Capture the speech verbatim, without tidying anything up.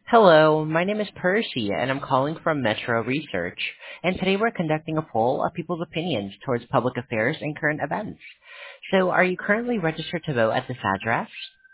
Hello, my name is Percy, and I'm calling from Metro Research. And today we're conducting a poll of people's opinions towards public affairs and current events. So, are you currently registered to vote at this address?